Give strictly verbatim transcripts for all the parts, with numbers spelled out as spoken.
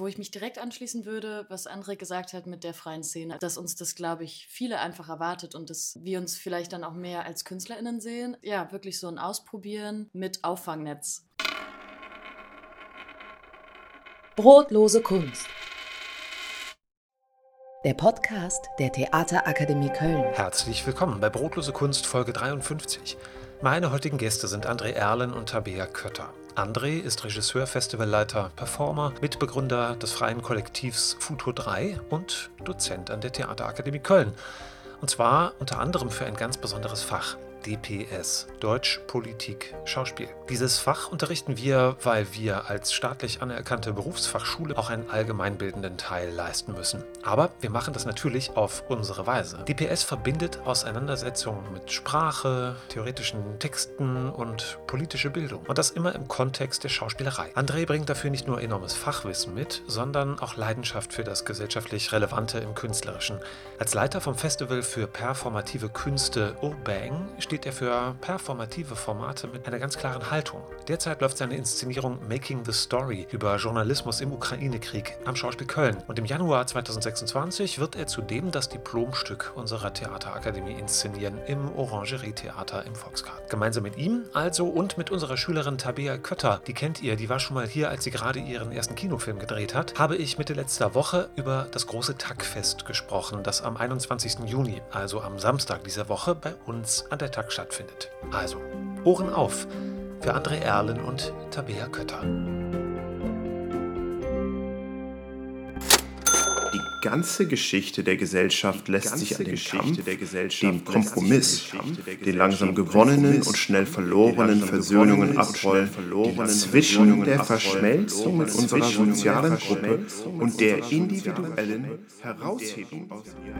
wo ich mich direkt anschließen würde, was André gesagt hat mit der freien Szene, dass uns das, glaube ich, viele einfach erwartet und dass wir uns vielleicht dann auch mehr als KünstlerInnen sehen. Ja, wirklich so ein Ausprobieren mit Auffangnetz. Brotlose Kunst. Der Podcast der Theaterakademie Köln. Herzlich willkommen bei Brotlose Kunst Folge dreiundfünfzig. Meine heutigen Gäste sind André Erlen und Tabea Kötter. André ist Regisseur, Festivalleiter, Performer, Mitbegründer des freien Kollektivs Futur drei und Dozent an der Theaterakademie Köln. Und zwar unter anderem für ein ganz besonderes Fach. D P S, Deutsch, Politik, Schauspiel. Dieses Fach unterrichten wir, weil wir als staatlich anerkannte Berufsfachschule auch einen allgemeinbildenden Teil leisten müssen. Aber wir machen das natürlich auf unsere Weise. D P S verbindet Auseinandersetzungen mit Sprache, theoretischen Texten und politische Bildung. Und das immer im Kontext der Schauspielerei. André bringt dafür nicht nur enormes Fachwissen mit, sondern auch Leidenschaft für das gesellschaftlich Relevante im Künstlerischen. Als Leiter vom Festival für performative Künste Urbang steht er für performative Formate mit einer ganz klaren Haltung. Derzeit läuft seine Inszenierung Making the Story über Journalismus im Ukraine-Krieg am Schauspiel Köln. Und im Januar zweitausendsechsundzwanzig wird er zudem das Diplomstück unserer Theaterakademie inszenieren im Orangerie-Theater im Volksgarten. Gemeinsam mit ihm also und mit unserer Schülerin Tabea Kötter, die kennt ihr, die war schon mal hier, als sie gerade ihren ersten Kinofilm gedreht hat, habe ich Mitte letzter Woche über das große Tackfest gesprochen, das am einundzwanzigsten Juni, also am Samstag dieser Woche, bei uns an der Tack stattfindet. Also, Ohren auf für André Erlen und Tabea Kötter. Die ganze Geschichte der Gesellschaft lässt sich an dem Kampf, dem Kompromiss, den langsam gewonnenen und schnell verlorenen Versöhnungen abrollen, zwischen der Verschmelzung mit unserer sozialen Gruppe und der individuellen Heraushebung aus ihr.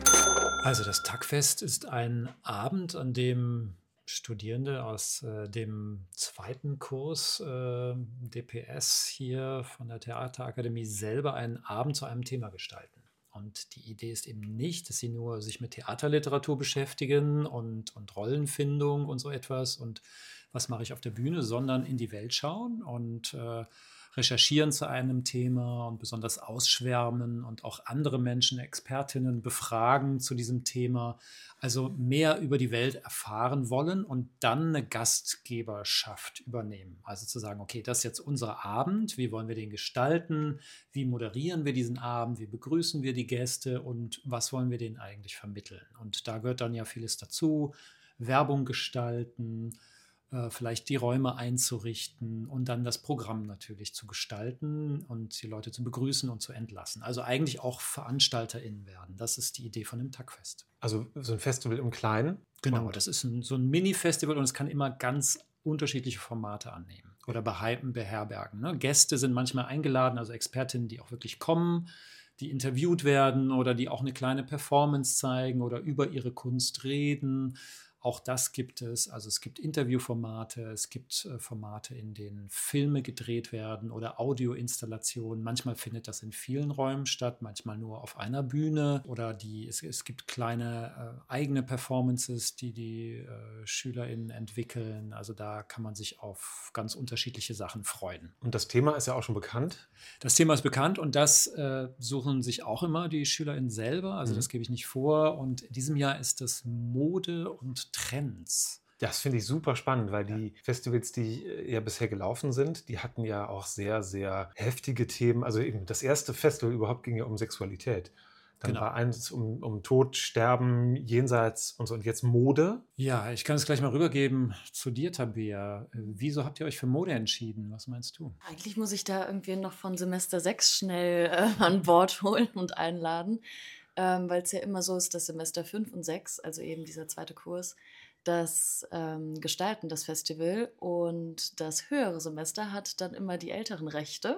Also das Tackfest ist ein Abend, an dem Studierende aus äh, dem zweiten Kurs äh, D P S hier von der Theaterakademie selber einen Abend zu einem Thema gestalten. Und die Idee ist eben nicht, dass sie nur sich mit Theaterliteratur beschäftigen und, und Rollenfindung und so etwas und was mache ich auf der Bühne, sondern in die Welt schauen und äh, recherchieren zu einem Thema und besonders ausschwärmen und auch andere Menschen, Expertinnen befragen zu diesem Thema. Also mehr über die Welt erfahren wollen und dann eine Gastgeberschaft übernehmen. Also zu sagen, okay, das ist jetzt unser Abend, wie wollen wir den gestalten, wie moderieren wir diesen Abend, wie begrüßen wir die Gäste und was wollen wir denen eigentlich vermitteln. Und da gehört dann ja vieles dazu, Werbung gestalten, vielleicht die Räume einzurichten und dann das Programm natürlich zu gestalten und die Leute zu begrüßen und zu entlassen. Also eigentlich auch VeranstalterInnen werden. Das ist die Idee von dem Tackfest. Also so ein Festival im Kleinen? Genau, das ist ein, so ein Mini-Festival und es kann immer ganz unterschiedliche Formate annehmen oder behalten, beherbergen. Ne? Gäste sind manchmal eingeladen, also Expertinnen, die auch wirklich kommen, die interviewt werden oder die auch eine kleine Performance zeigen oder über ihre Kunst reden. Auch das gibt es. Also es gibt Interviewformate, es gibt äh, Formate, in denen Filme gedreht werden oder Audioinstallationen. Manchmal findet das in vielen Räumen statt, manchmal nur auf einer Bühne. Oder die, es, es gibt kleine äh, eigene Performances, die die äh, SchülerInnen entwickeln. Also da kann man sich auf ganz unterschiedliche Sachen freuen. Und das Thema ist ja auch schon bekannt? Das Thema ist bekannt und das äh, suchen sich auch immer die SchülerInnen selber. Also mhm. das gebe ich nicht vor. Und in diesem Jahr ist das Mode und Trends. Das finde ich super spannend, weil die Festivals, die ja bisher gelaufen sind, die hatten ja auch sehr, sehr heftige Themen. Also eben das erste Festival überhaupt ging ja um Sexualität. Dann genau. war eins um, um Tod, Sterben, Jenseits und so. Und jetzt Mode. Ja, ich kann es gleich mal rübergeben zu dir, Tabea. Wieso habt ihr euch für Mode entschieden? Was meinst du? Eigentlich muss ich da irgendwie noch von Semester sechs schnell äh, an Bord holen und einladen, ähm, weil es ja immer so ist, dass Semester fünf und sechs, also eben dieser zweite Kurs, das ähm, gestalten das Festival und das höhere Semester hat dann immer die älteren Rechte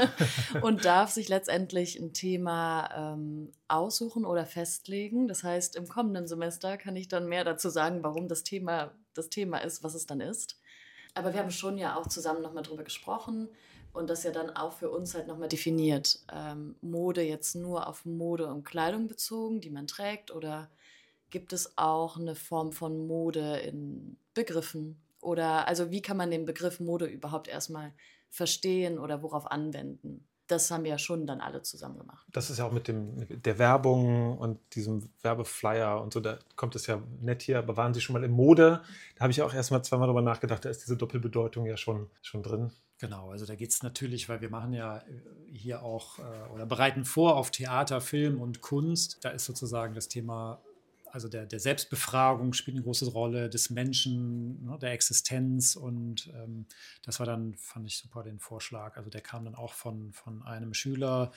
und darf sich letztendlich ein Thema ähm, aussuchen oder festlegen. Das heißt, im kommenden Semester kann ich dann mehr dazu sagen, warum das Thema das Thema ist, was es dann ist. Aber wir haben schon ja auch zusammen nochmal drüber gesprochen und das ja dann auch für uns halt nochmal definiert. Ähm, Mode jetzt nur auf Mode und Kleidung bezogen, die man trägt, oder gibt es auch eine Form von Mode in Begriffen? Oder also wie kann man den Begriff Mode überhaupt erstmal verstehen oder worauf anwenden? das haben wir ja schon dann alle zusammen gemacht. Das ist ja auch mit dem mit der Werbung und diesem Werbeflyer und so, da kommt es ja nett hier, aber waren Sie schon mal in Mode? Da habe ich auch erst mal zweimal drüber nachgedacht, da ist diese Doppelbedeutung ja schon, schon drin. Genau, also da geht es natürlich, weil wir machen ja hier auch äh, oder bereiten vor auf Theater, Film und Kunst. Da ist sozusagen das Thema, also der, der Selbstbefragung spielt eine große Rolle, des Menschen, ne, der Existenz, und ähm, das war dann, fand ich super, den Vorschlag. Also der kam dann auch von, von einem Schüler,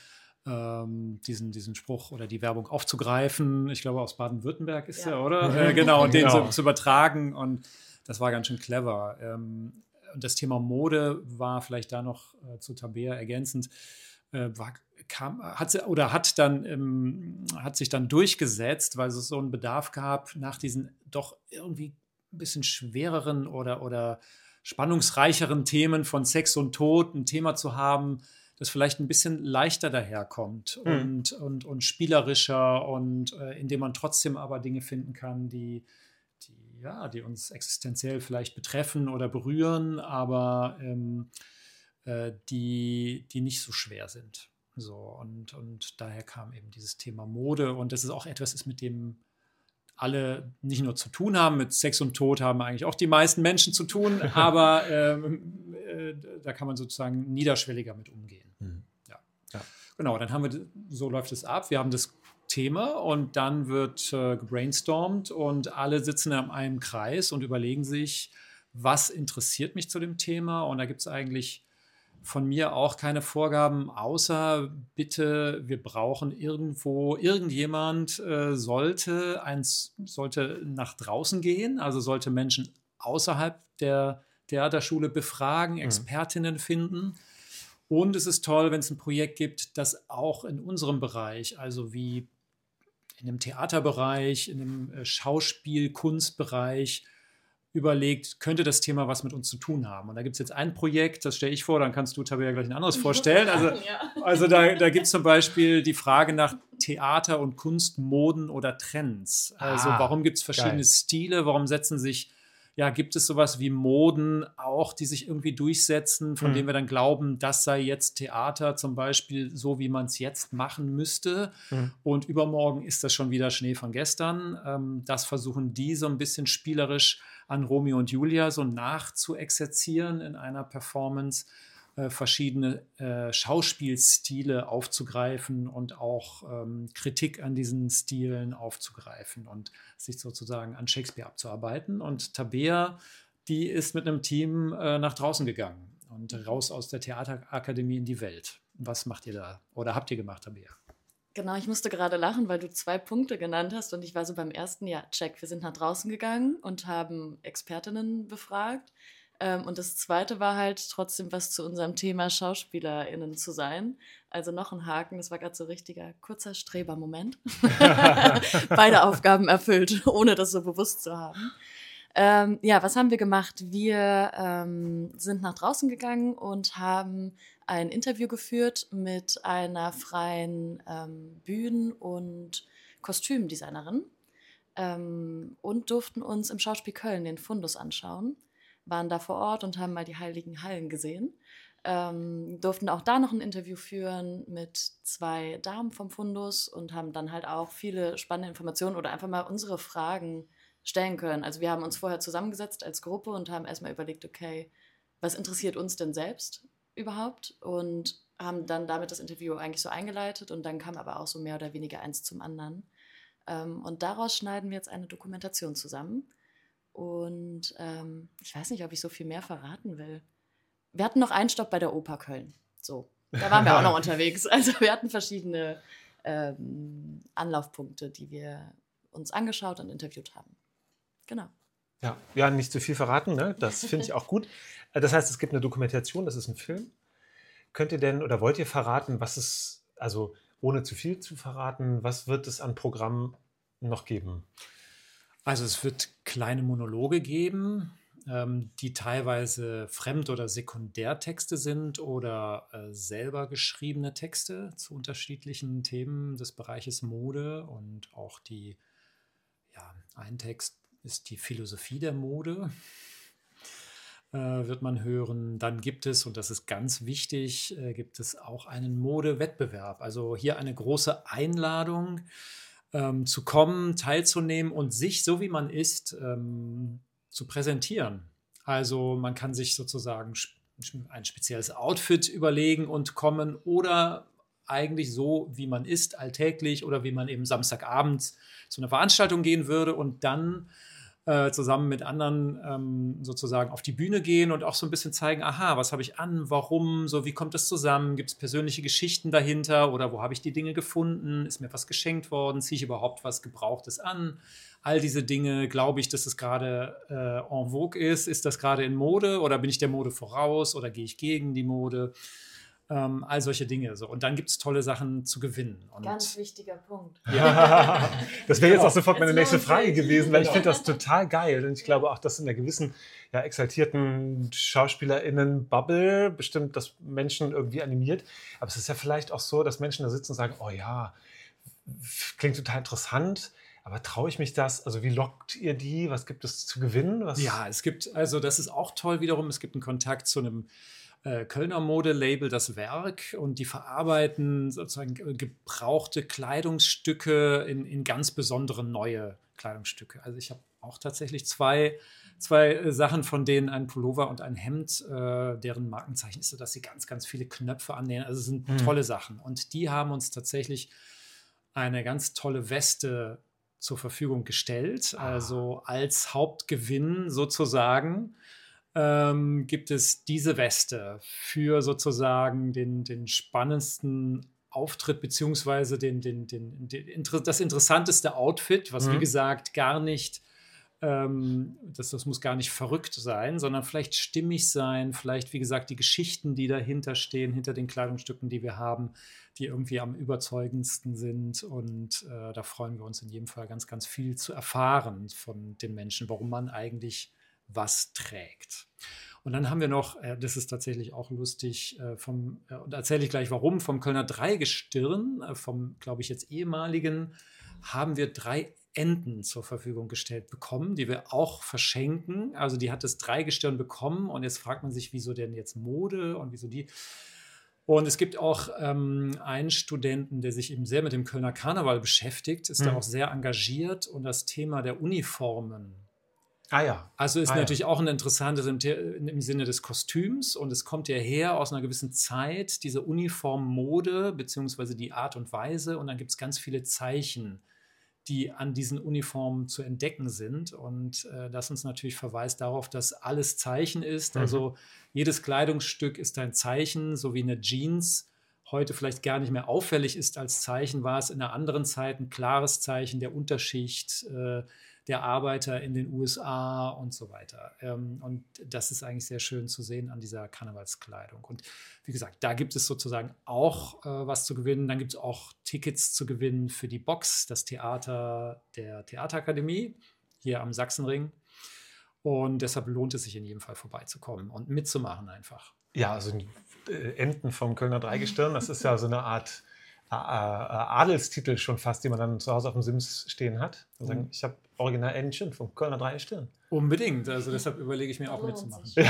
ähm, diesen, diesen Spruch oder die Werbung aufzugreifen. Ich glaube, aus Baden-Württemberg ist Ja. er, oder? Äh, genau, und den Genau. zu, zu übertragen, und das war ganz schön clever. Ähm, und das Thema Mode war vielleicht da noch äh, zu Tabea ergänzend, äh, war, kam, hat sie, oder hat dann ähm, hat sich dann durchgesetzt, weil es so einen Bedarf gab nach diesen doch irgendwie ein bisschen schwereren oder, oder spannungsreicheren Themen von Sex und Tod, ein Thema zu haben, das vielleicht ein bisschen leichter daherkommt Mhm. und, und, und spielerischer, und äh, in dem man trotzdem aber Dinge finden kann, die, die, ja, die uns existenziell vielleicht betreffen oder berühren, aber ähm, äh, die, die nicht so schwer sind. So, und, und daher kam eben dieses Thema Mode, und das ist auch etwas, ist mit dem alle nicht nur zu tun haben, mit Sex und Tod haben eigentlich auch die meisten Menschen zu tun, aber ähm, äh, da kann man sozusagen niederschwelliger mit umgehen. Mhm. Ja. Ja. Genau, dann haben wir, so läuft es ab, wir haben das Thema, und dann wird äh, gebrainstormt, und alle sitzen in einem Kreis und überlegen sich, was interessiert mich zu dem Thema, und da gibt es eigentlich von mir auch keine Vorgaben, außer bitte, wir brauchen irgendwo, irgendjemand äh, sollte, eins, sollte nach draußen gehen, also sollte Menschen außerhalb der Theaterschule befragen, Expertinnen finden. Und es ist toll, wenn es ein Projekt gibt, das auch in unserem Bereich, also wie in dem Theaterbereich, in dem äh, Schauspiel-Kunstbereich, überlegt, könnte das Thema was mit uns zu tun haben. Und da gibt es jetzt ein Projekt, das stelle ich vor, dann kannst du, Tabea, gleich ein anderes vorstellen. Also, also da, da gibt es zum Beispiel die Frage nach Theater- und Kunstmoden oder Trends. Also Ah, warum gibt es verschiedene geil. Stile, warum setzen sich, ja, gibt es sowas wie Moden auch, die sich irgendwie durchsetzen, von Mhm. denen wir dann glauben, das sei jetzt Theater zum Beispiel, so wie man es jetzt machen müsste. Mhm. Und übermorgen ist das schon wieder Schnee von gestern. Ähm, das versuchen die so ein bisschen spielerisch an Romeo und Julia so nachzuexerzieren in einer Performance, äh, verschiedene äh, Schauspielstile aufzugreifen und auch ähm, Kritik an diesen Stilen aufzugreifen und sich sozusagen an Shakespeare abzuarbeiten. Und Tabea, die ist mit einem Team äh, nach draußen gegangen und raus aus der Theaterakademie in die Welt. Was macht ihr da? Oder habt ihr gemacht, Tabea? Genau, ich musste gerade lachen, weil du zwei Punkte genannt hast, und ich war so beim ersten, ja, check, wir sind nach draußen gegangen und haben Expertinnen befragt. Ähm, und das zweite war halt trotzdem was zu unserem Thema SchauspielerInnen zu sein. Also noch ein Haken, das war gerade so ein richtiger kurzer Strebermoment. Beide Aufgaben erfüllt, ohne das so bewusst zu haben. Ähm, ja, was haben wir gemacht? Wir ähm, sind nach draußen gegangen und haben ein Interview geführt mit einer freien ähm, Bühnen- und Kostümdesignerin ähm, und durften uns im Schauspiel Köln den Fundus anschauen, waren da vor Ort und haben mal die heiligen Hallen gesehen. Ähm, durften auch da noch ein Interview führen mit zwei Damen vom Fundus und haben dann halt auch viele spannende Informationen oder einfach mal unsere Fragen stellen können. Also wir haben uns vorher zusammengesetzt als Gruppe und haben erstmal überlegt, okay, was interessiert uns denn selbst überhaupt? Und haben dann damit das Interview eigentlich so eingeleitet, und dann kam aber auch so mehr oder weniger eins zum anderen. Ähm, und daraus schneiden wir jetzt eine Dokumentation zusammen. Und ähm, ich weiß nicht, ob ich so viel mehr verraten will. Wir hatten noch einen Stopp bei der Oper Köln. So, da waren wir auch noch unterwegs. Also wir hatten verschiedene ähm, Anlaufpunkte, die wir uns angeschaut und interviewt haben. Genau. Ja, ja, nicht zu viel verraten, ne? Das finde ich auch gut. Das heißt, es gibt eine Dokumentation, das ist ein Film. Könnt ihr denn oder wollt ihr verraten, was es, also ohne zu viel zu verraten, was wird es an Programm noch geben? Also es wird kleine Monologe geben, ähm, die teilweise Fremd- oder Sekundärtexte sind oder äh, selber geschriebene Texte zu unterschiedlichen Themen des Bereiches Mode, und auch die, ja, ein Text ist die Philosophie der Mode. äh, wird man hören. Dann gibt es, und das ist ganz wichtig, äh, gibt es auch einen Modewettbewerb. Also hier eine große Einladung, ähm, zu kommen, teilzunehmen und sich, so wie man ist, ähm, zu präsentieren. Also man kann sich sozusagen ein spezielles Outfit überlegen und kommen oder eigentlich so, wie man ist, alltäglich oder wie man eben Samstagabend zu einer Veranstaltung gehen würde und dann äh, zusammen mit anderen ähm, sozusagen auf die Bühne gehen und auch so ein bisschen zeigen, aha, was habe ich an, warum, so wie kommt das zusammen, gibt es persönliche Geschichten dahinter oder wo habe ich die Dinge gefunden, ist mir was geschenkt worden, ziehe ich überhaupt was Gebrauchtes an, all diese Dinge, glaube ich, dass es gerade äh, en vogue ist, ist das gerade in Mode oder bin ich der Mode voraus oder gehe ich gegen die Mode? Ähm, all solche Dinge. So. Und dann gibt es tolle Sachen zu gewinnen. Und ganz wichtiger Punkt. Ja, das wäre jetzt auch sofort meine Jetzt nächste lohnt Frage sich. gewesen, weil ich finde das total geil. Und ich glaube auch, dass in einer gewissen, ja, exaltierten SchauspielerInnen-Bubble bestimmt das Menschen irgendwie animiert. Aber es ist ja vielleicht auch so, dass Menschen da sitzen und sagen, oh ja, klingt total interessant. Aber traue ich mich das? Also wie lockt ihr die? Was gibt es zu gewinnen? Was? Ja, es gibt, also das ist auch toll wiederum, es gibt einen Kontakt zu einem äh, Kölner Modelabel, das Werk, und die verarbeiten sozusagen gebrauchte Kleidungsstücke in, in ganz besondere neue Kleidungsstücke. Also ich habe auch tatsächlich zwei, zwei äh, Sachen von denen, ein Pullover und ein Hemd, äh, deren Markenzeichen ist so, dass sie ganz, ganz viele Knöpfe annähern. Also es sind Mhm. tolle Sachen. Und die haben uns tatsächlich eine ganz tolle Weste zur Verfügung gestellt. Also als Hauptgewinn sozusagen ähm, gibt es diese Weste für sozusagen den, den spannendsten Auftritt beziehungsweise den, den, den, den, das interessanteste Outfit, was Mhm. wie gesagt gar nicht, ähm, das, das muss gar nicht verrückt sein, sondern vielleicht stimmig sein, vielleicht wie gesagt die Geschichten, die dahinter stehen, hinter den Kleidungsstücken, die wir haben, die irgendwie am überzeugendsten sind, und äh, da freuen wir uns in jedem Fall ganz, ganz viel zu erfahren von den Menschen, warum man eigentlich was trägt. Und dann haben wir noch, äh, das ist tatsächlich auch lustig, äh, vom, äh, und erzähle ich gleich warum, vom Kölner Dreigestirn, äh, vom, glaube ich, jetzt ehemaligen, haben wir drei Enten zur Verfügung gestellt bekommen, die wir auch verschenken. Also die hat das Dreigestirn bekommen und jetzt fragt man sich, wieso denn jetzt Mode und wieso die. Und es gibt auch ähm, einen Studenten, der sich eben sehr mit dem Kölner Karneval beschäftigt, ist Mhm. da auch sehr engagiert, und das Thema der Uniformen. Ah ja. Also ist Ah, natürlich ja. auch ein interessantes im, The- im Sinne des Kostüms, und es kommt ja her aus einer gewissen Zeit, diese Uniformmode beziehungsweise die Art und Weise, und dann gibt es ganz viele Zeichen, die an diesen Uniformen zu entdecken sind, und äh, das uns natürlich verweist darauf, dass alles Zeichen ist. Mhm. Also jedes Kleidungsstück ist ein Zeichen, so wie eine Jeans heute vielleicht gar nicht mehr auffällig ist als Zeichen, war es in einer anderen Zeit ein klares Zeichen der Unterschicht, äh, der Arbeiter in den U S A und so weiter. Ähm, und das ist eigentlich sehr schön zu sehen an dieser Karnevalskleidung. Und wie gesagt, da gibt es sozusagen auch äh, was zu gewinnen. Dann gibt es auch Tickets zu gewinnen für die Box, das Theater der Theaterakademie hier am Sachsenring. Und deshalb lohnt es sich in jedem Fall vorbeizukommen und mitzumachen einfach. Ja, also äh, Enten vom Kölner Dreigestirn, das ist ja so eine Art äh, äh, Adelstitel schon fast, die man dann zu Hause auf dem Sims stehen hat. Und sagen, Mhm. ich habe original Entchen vom Kölner Dreigestirn. Unbedingt. Also deshalb überlege ich mir auch Lohnt mitzumachen. sich.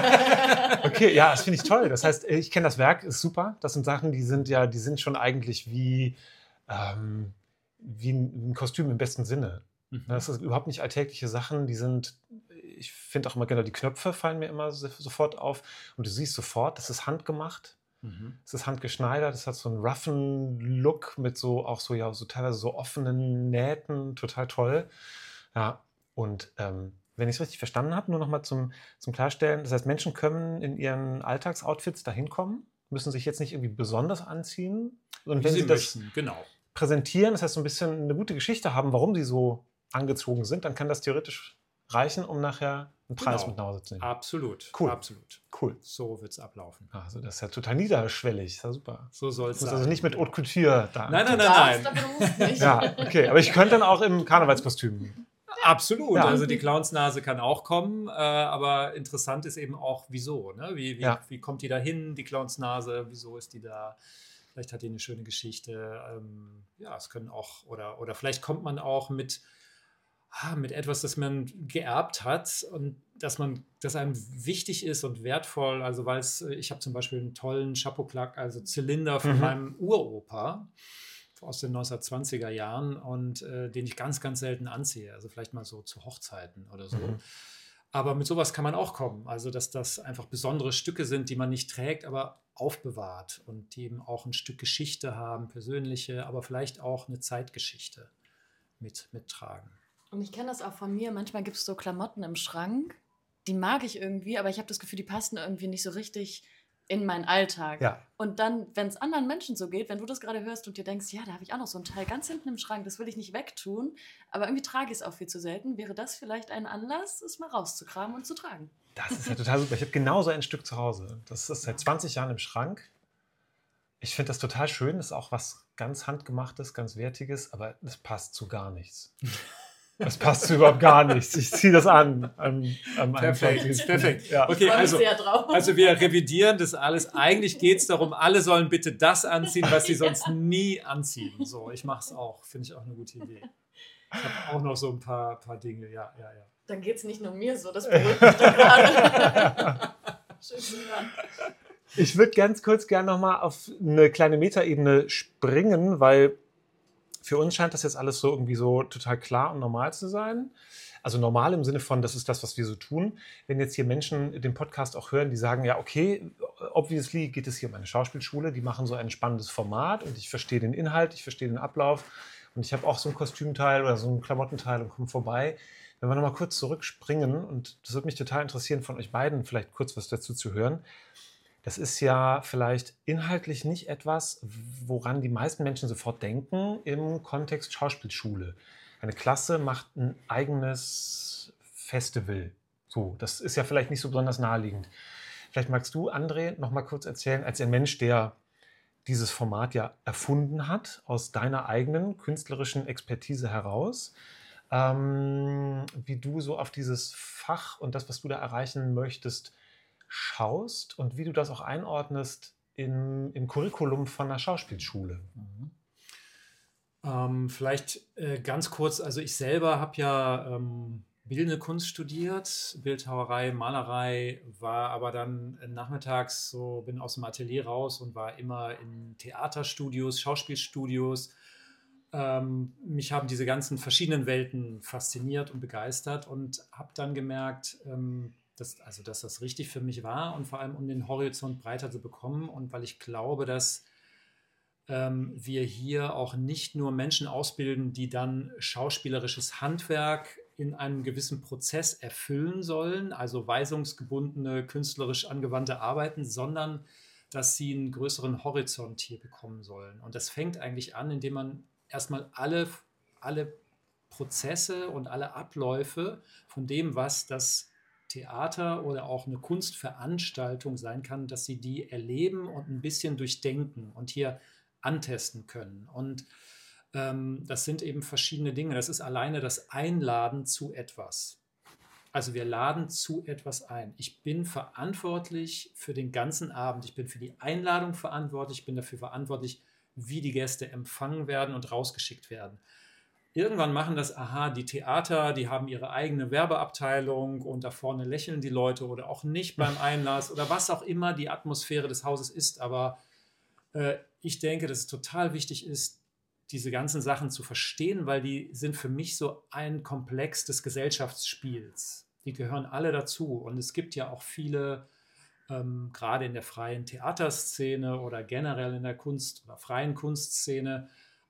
Okay, ja, das finde ich toll. Das heißt, ich kenne das Werk, ist super. Das sind Sachen, die sind ja, die sind schon eigentlich wie, ähm, wie ein Kostüm im besten Sinne. Mhm. Das sind überhaupt nicht alltägliche Sachen, die sind, ich finde auch immer genau, die Knöpfe fallen mir immer so, sofort auf, und du siehst sofort, das ist handgemacht, Mhm. es ist handgeschneidert, es hat so einen roughen Look mit so auch so, ja, so teilweise so offenen Nähten, total toll. Ja, und ähm, wenn ich es richtig verstanden habe, nur noch mal zum, zum Klarstellen, das heißt, Menschen können in ihren Alltagsoutfits dahin kommen, müssen sich jetzt nicht irgendwie besonders anziehen, und Wie wenn Sie sie das möchten, genau. präsentieren, das heißt so ein bisschen eine gute Geschichte haben, warum sie so angezogen sind, dann kann das theoretisch reichen, um nachher einen Preis Genau. mit nach Hause zu nehmen. Absolut. Cool. Absolut. Cool. So wird es ablaufen. Also das ist ja total niederschwellig, ist ja super. So soll Ich es muss sein. also nicht mit Haute Couture da. Nein, nein, Du nein, darfst, nein. aber du musst nicht. Ja, okay, aber ich könnte dann auch im Karnevalskostüm. Absolut. Ja. Also die Clownsnase kann auch kommen, äh, aber interessant ist eben auch, wieso. Ne? Wie, wie, Ja. wie kommt die da hin, die Clownsnase? Wieso ist die da? Vielleicht hat die eine schöne Geschichte. Ähm, ja, es können auch, oder, oder vielleicht kommt man auch mit mit etwas, das man geerbt hat und dass man, dass einem wichtig ist und wertvoll. Also weil es, ich habe zum Beispiel einen tollen Chapeau-Claque, also Zylinder von mhm. meinem Uropa aus den neunzehnhundertzwanziger Jahren und äh, den ich ganz, ganz selten anziehe. Also vielleicht mal so zu Hochzeiten oder so. Mhm. Aber mit sowas kann man auch kommen. Also dass das einfach besondere Stücke sind, die man nicht trägt, aber aufbewahrt und die eben auch ein Stück Geschichte haben, persönliche, aber vielleicht auch eine Zeitgeschichte mit, mittragen. Und ich kenne das auch von mir. Manchmal gibt es so Klamotten im Schrank, die mag ich irgendwie, aber ich habe das Gefühl, die passen irgendwie nicht so richtig in meinen Alltag. Ja. Und dann, wenn es anderen Menschen so geht, wenn du das gerade hörst und dir denkst, ja, da habe ich auch noch so ein Teil ganz hinten im Schrank, das will ich nicht wegtun, aber irgendwie trage ich es auch viel zu selten, wäre das vielleicht ein Anlass, es mal rauszukramen und zu tragen. Das ist ja total super. Ich habe genauso ein Stück zu Hause. Das ist seit zwanzig Jahren im Schrank. Ich finde das total schön. Das ist auch was ganz Handgemachtes, ganz Wertiges, aber es passt zu gar nichts. Es passt zu überhaupt gar nichts. Ich ziehe das an. an, an perfekt, perfekt. Ja. Okay, also, also wir revidieren das alles. Eigentlich geht es darum, alle sollen bitte das anziehen, was sie sonst nie anziehen. So, ich mache es auch. Finde ich auch eine gute Idee. Ich habe auch noch so ein paar, paar Dinge. Ja, ja, ja. Dann geht es nicht nur mir so, das beruhigt mich da gerade. Ich würde ganz kurz gerne nochmal auf eine kleine Metaebene springen, weil für uns scheint das jetzt alles so irgendwie so total klar und normal zu sein. Also normal im Sinne von, das ist das, was wir so tun. Wenn jetzt hier Menschen den Podcast auch hören, die sagen, ja okay, obviously geht es hier um eine Schauspielschule, die machen so ein spannendes Format und ich verstehe den Inhalt, ich verstehe den Ablauf und ich habe auch so ein Kostümteil oder so ein Klamottenteil und komme vorbei. Wenn wir nochmal kurz zurückspringen, und das würde mich total interessieren, von euch beiden vielleicht kurz was dazu zu hören. Das ist ja vielleicht inhaltlich nicht etwas, woran die meisten Menschen sofort denken im Kontext Schauspielschule. Eine Klasse macht ein eigenes Festival. So, das ist ja vielleicht nicht so besonders naheliegend. Vielleicht magst du, André, noch mal kurz erzählen, als ein Mensch, der dieses Format ja erfunden hat, aus deiner eigenen künstlerischen Expertise heraus, ähm, wie du so auf dieses Fach und das, was du da erreichen möchtest, schaust und wie du das auch einordnest im, im Curriculum von einer Schauspielschule. Mhm. Ähm, vielleicht äh, ganz kurz, also ich selber habe ja ähm, bildende Kunst studiert, Bildhauerei, Malerei, war aber dann nachmittags so, bin aus dem Atelier raus und war immer in Theaterstudios, Schauspielstudios. Ähm, mich haben diese ganzen verschiedenen Welten fasziniert und begeistert und habe dann gemerkt, ähm, dass, also, dass das richtig für mich war und vor allem um den Horizont breiter zu bekommen und weil ich glaube, dass ähm, wir hier auch nicht nur Menschen ausbilden, die dann schauspielerisches Handwerk in einem gewissen Prozess erfüllen sollen, also weisungsgebundene, künstlerisch angewandte Arbeiten, sondern dass sie einen größeren Horizont hier bekommen sollen. Und das fängt eigentlich an, indem man erstmal alle, alle Prozesse und alle Abläufe von dem, was das Theater oder auch eine Kunstveranstaltung sein kann, dass sie die erleben und ein bisschen durchdenken und hier antesten können. Und ähm, das sind eben verschiedene Dinge. Das ist alleine das Einladen zu etwas. Also wir laden zu etwas ein. Ich bin verantwortlich für den ganzen Abend. Ich bin für die Einladung verantwortlich. Ich bin dafür verantwortlich, wie die Gäste empfangen werden und rausgeschickt werden. Irgendwann machen das, aha, die Theater, die haben ihre eigene Werbeabteilung und da vorne lächeln die Leute oder auch nicht beim Einlass oder was auch immer die Atmosphäre des Hauses ist. Aber äh, ich denke, dass es total wichtig ist, diese ganzen Sachen zu verstehen, weil die sind für mich so ein Komplex des Gesellschaftsspiels. Die gehören alle dazu und es gibt ja auch viele, ähm, gerade in der freien Theaterszene oder generell in der Kunst- oder freien Kunstszene,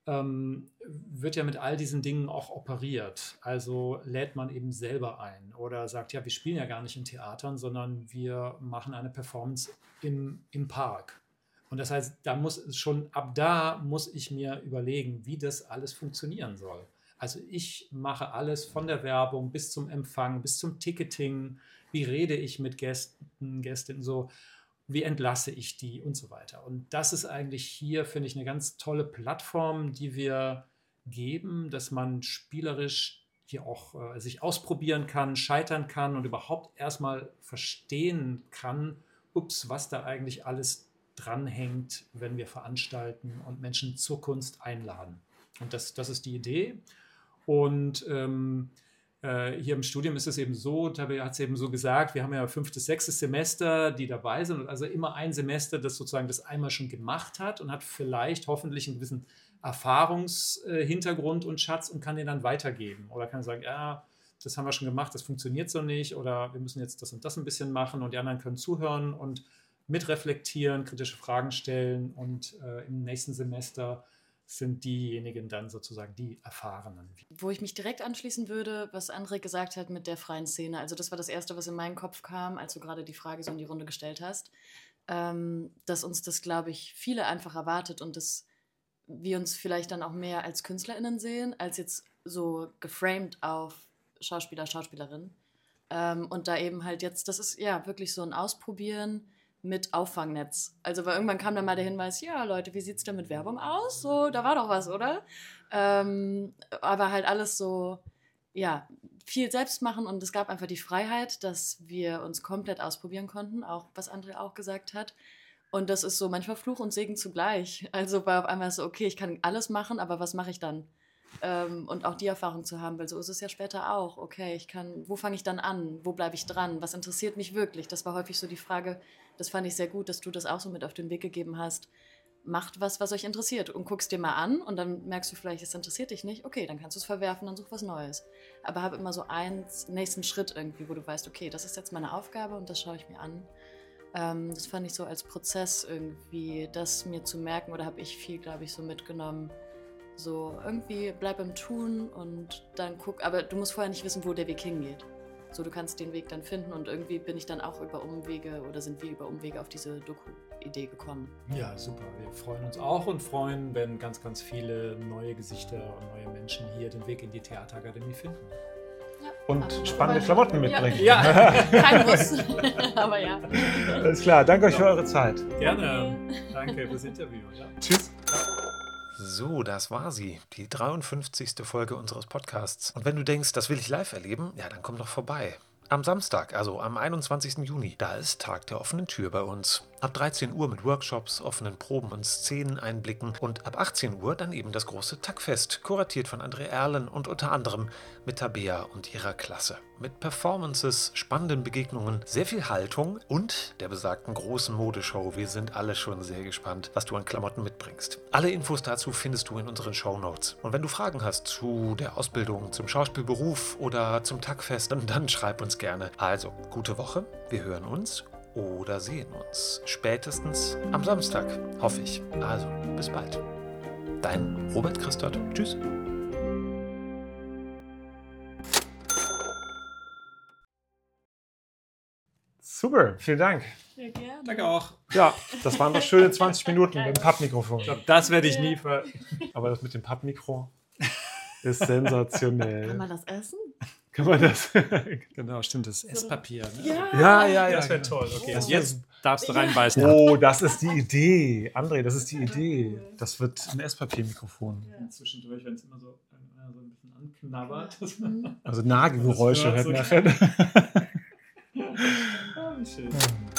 Ähm, wird ja mit all diesen Dingen auch operiert. Also lädt man eben selber ein oder sagt, ja, wir spielen ja gar nicht in Theatern, sondern wir machen eine Performance im, im Park. Und das heißt, da muss schon, ab da muss ich mir überlegen, wie das alles funktionieren soll. Also ich mache alles von der Werbung bis zum Empfang, bis zum Ticketing, wie rede ich mit Gästen, Gästinnen so, wie entlasse ich die und so weiter. Und das ist eigentlich hier, finde ich, eine ganz tolle Plattform, die wir geben, dass man spielerisch hier auch äh, sich ausprobieren kann, scheitern kann und überhaupt erstmal verstehen kann, ups, was da eigentlich alles dranhängt, wenn wir veranstalten und Menschen zur Kunst einladen. Und das, das ist die Idee. Und ähm, äh, hier im Studium ist es eben so, Tabea hat es eben so gesagt, wir haben ja fünftes, sechstes Semester, die dabei sind und also immer ein Semester, das sozusagen das einmal schon gemacht hat und hat vielleicht hoffentlich einen gewissen Erfahrungshintergrund und Schatz und kann den dann weitergeben. Oder kann sagen, ja, das haben wir schon gemacht, das funktioniert so nicht oder wir müssen jetzt das und das ein bisschen machen und die anderen können zuhören und mitreflektieren, kritische Fragen stellen und äh, im nächsten Semester sind diejenigen dann sozusagen die Erfahrenen. Wo ich mich direkt anschließen würde, was André gesagt hat mit der freien Szene. Also das war das Erste, was in meinen Kopf kam, als du gerade die Frage so in die Runde gestellt hast, ähm, dass uns das, glaube ich, viele einfach erwartet und dass wir uns vielleicht dann auch mehr als KünstlerInnen sehen, als jetzt so geframed auf Schauspieler, Schauspielerin. Ähm, und da eben halt jetzt, das ist ja wirklich so ein Ausprobieren mit Auffangnetz. Also weil irgendwann kam dann mal der Hinweis, ja Leute, wie sieht's denn mit Werbung aus? So, da war doch was, oder? Ähm, aber halt alles so, ja, viel selbst machen und es gab einfach die Freiheit, dass wir uns komplett ausprobieren konnten, auch was André auch gesagt hat. Und das ist so manchmal Fluch und Segen zugleich. Also war auf einmal so, okay, ich kann alles machen, aber was mache ich dann? Ähm, und auch die Erfahrung zu haben, weil so ist es ja später auch. Okay, ich kann, wo fange ich dann an? Wo bleibe ich dran? Was interessiert mich wirklich? Das war häufig so die Frage, das fand ich sehr gut, dass du das auch so mit auf den Weg gegeben hast. Macht was, was euch interessiert und guckst dir mal an und dann merkst du vielleicht, es interessiert dich nicht. Okay, dann kannst du es verwerfen, dann such was Neues. Aber hab immer so einen nächsten Schritt irgendwie, wo du weißt, okay, das ist jetzt meine Aufgabe und das schaue ich mir an. Ähm, das fand ich so als Prozess irgendwie, das mir zu merken oder habe ich viel, glaube ich, so mitgenommen. So irgendwie bleib im Tun und dann guck, aber du musst vorher nicht wissen, wo der Weg hingeht. So, du kannst den Weg dann finden und irgendwie bin ich dann auch über Umwege oder sind wir über Umwege auf diese Doku-Idee gekommen. Ja, super. Wir freuen uns auch und freuen, wenn ganz, ganz viele neue Gesichter und neue Menschen hier den Weg in die Theaterakademie finden. Ja, und also, spannende Klamotten mitbringen. Ja, kein Muss, aber ja. Alles klar, danke euch für eure Zeit. Gerne. Danke fürs Interview. Ja. Tschüss. So, das war sie, die dreiundfünfzigste Folge unseres Podcasts. Und wenn du denkst, das will ich live erleben, ja, dann komm doch vorbei. Am Samstag, also am einundzwanzigsten Juni, da ist Tag der offenen Tür bei uns. Ab dreizehn Uhr mit Workshops, offenen Proben und Szeneneinblicken und ab achtzehn Uhr dann eben das große Tackfest, kuratiert von André Erlen und unter anderem mit Tabea und ihrer Klasse. Mit Performances, spannenden Begegnungen, sehr viel Haltung und der besagten großen Modeshow. Wir sind alle schon sehr gespannt, was du an Klamotten mitbringst. Alle Infos dazu findest du in unseren Shownotes. Und wenn du Fragen hast zu der Ausbildung, zum Schauspielberuf oder zum Tackfest, dann, dann schreib uns gerne. Also, gute Woche, wir hören uns oder sehen uns spätestens am Samstag, hoffe ich. Also, bis bald. Dein Robert Christoth. Tschüss. Super, vielen Dank. Sehr gerne. Danke auch. Ja, das waren doch schöne zwanzig Minuten mit dem Pappmikrofon. Ich glaube, das werde ich nie ver... Aber das mit dem Pappmikro ist sensationell. Kann man das essen? Kann man das? Genau, stimmt, das Esspapier. Ne? Ja. Ja, ja, ja. Das wäre toll. Okay, Das und wär jetzt darfst du reinbeißen. Oh, das ist die Idee. André, das ist die Idee. Das wird ein Esspapiermikrofon. Ja, zwischendurch, wenn es immer so, äh, so ein bisschen anknabbert. Also Nagelgeräusche Das hört hört nachher. Oh, wie schön.